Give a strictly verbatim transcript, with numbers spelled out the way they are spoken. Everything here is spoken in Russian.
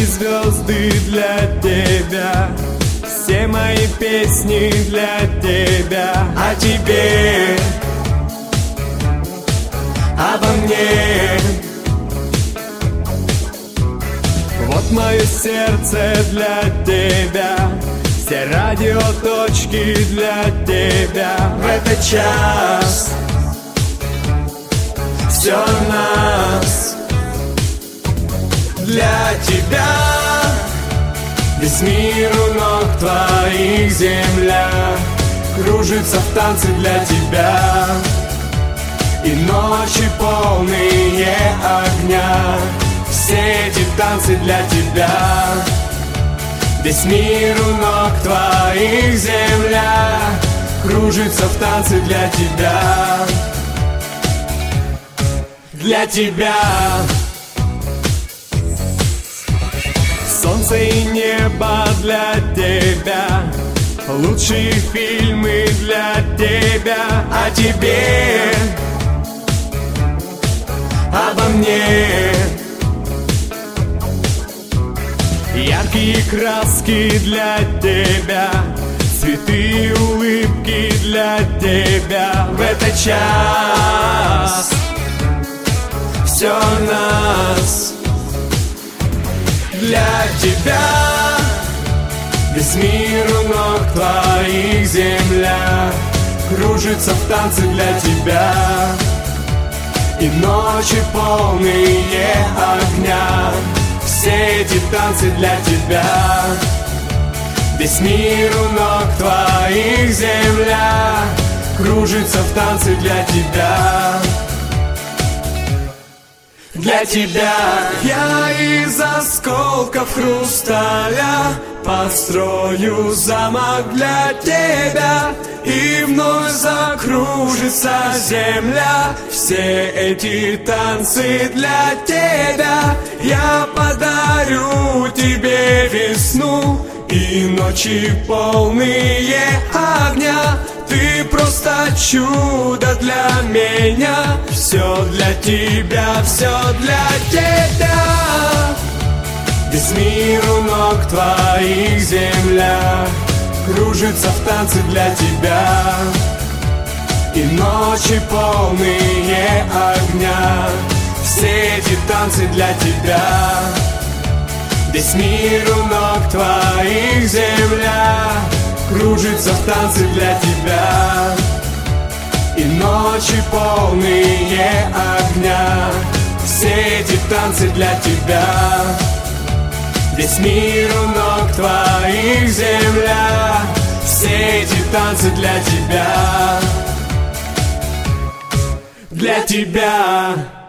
эти звезды для тебя, все мои песни для тебя, о тебе, обо мне. Вот мое сердце для тебя, все радиоточки для тебя. В этот час все нас для тебя. Весь мир у ног твоих, земля кружится в танце для тебя. И ночи полные огня, все эти танцы для тебя. Весь мир у ног твоих, земля кружится в танце для тебя. Для тебя. Солнце и небо для тебя, лучшие фильмы для тебя, о тебе, обо мне. Яркие краски для тебя, цветы и улыбки для тебя. В этот час все нас для тебя. Весь мир у ног твоих, земля кружится в танце для тебя. И ночи полные огня, все эти танцы для тебя. Весь мир у ног твоих, земля кружится в танце для тебя. Для тебя. Я из осколков хрусталя построю замок для тебя, и вновь закружится земля, все эти танцы для тебя. Я подарю тебе весну и ночи полные огня. Ты просто чудо для меня, все для тебя, все для тебя. Весь мир у ног твоих, земля кружится в танце для тебя. И ночи полные огня, все эти танцы для тебя. Весь мир у ног твоих, земля кружится в танце для тебя. И ночи полные огня, все эти танцы для тебя. Весь мир у ног твоих, земля, все эти танцы для тебя. Для тебя.